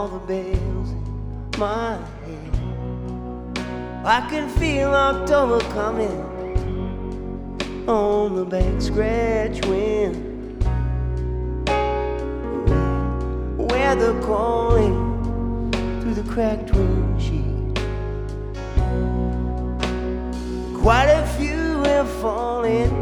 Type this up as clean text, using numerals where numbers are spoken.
all the bells in my head. I can feel October coming on the back scratch wind. Weather calling through the cracked windshield. Quite a few have fallen